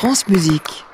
France Musique.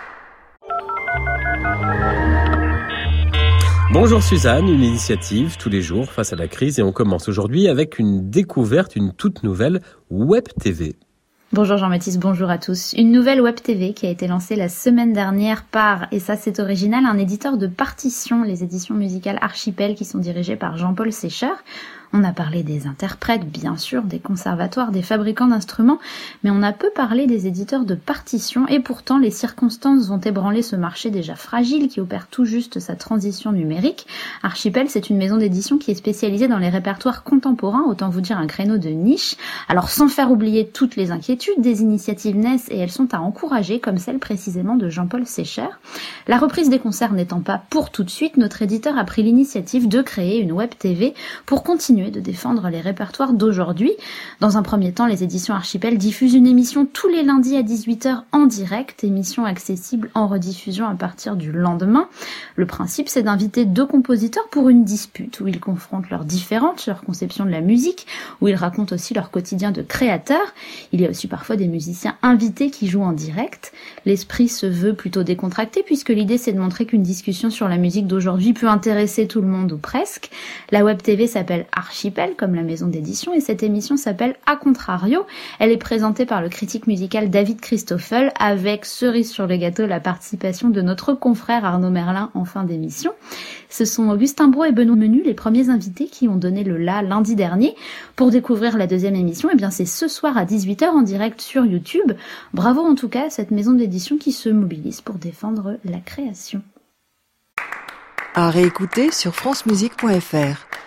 Bonjour Suzanne, une initiative tous les jours face à la crise et on commence aujourd'hui avec une découverte, une toute nouvelle Web TV. Bonjour Jean-Baptiste, bonjour à tous. Une nouvelle Web TV qui a été lancée la semaine dernière par, et ça c'est original, un éditeur de partitions, les éditions musicales Archipel qui sont dirigées par Jean-Paul Sécher. On a parlé des interprètes, bien sûr, des conservatoires, des fabricants d'instruments, mais on a peu parlé des éditeurs de partitions et pourtant les circonstances vont ébranler ce marché déjà fragile qui opère tout juste sa transition numérique. Archipel, c'est une maison d'édition qui est spécialisée dans les répertoires contemporains, autant vous dire un créneau de niche. Alors sans faire oublier toutes les inquiétudes, des initiatives naissent et elles sont à encourager, comme celle précisément de Jean-Paul Sécher. La reprise des concerts n'étant pas pour tout de suite, notre éditeur a pris l'initiative de créer une Web TV pour continuer de défendre les répertoires d'aujourd'hui. Dans un premier temps, les éditions Archipel diffusent une émission tous les lundis à 18h en direct, émission accessible en rediffusion à partir du lendemain. Le principe, c'est d'inviter deux compositeurs pour une dispute où ils confrontent leurs différentes, leur conception de la musique, où ils racontent aussi leur quotidien de créateur. Il y a aussi parfois des musiciens invités qui jouent en direct. L'esprit se veut plutôt décontracté puisque l'idée c'est de montrer qu'une discussion sur la musique d'aujourd'hui peut intéresser tout le monde ou presque. La Web TV s'appelle Archipel, comme la maison d'édition, et cette émission s'appelle A Contrario. Elle est présentée par le critique musical David Christoffel, avec cerise sur le gâteau la participation de notre confrère Arnaud Merlin en fin d'émission. Ce sont Augustin Brault et Benoît Menu, les premiers invités qui ont donné le la lundi dernier. Pour découvrir la deuxième émission, eh bien c'est ce soir à 18h en direct sur YouTube. Bravo en tout cas à cette maison d'édition qui se mobilise pour défendre la création. À réécouter sur francemusique.fr.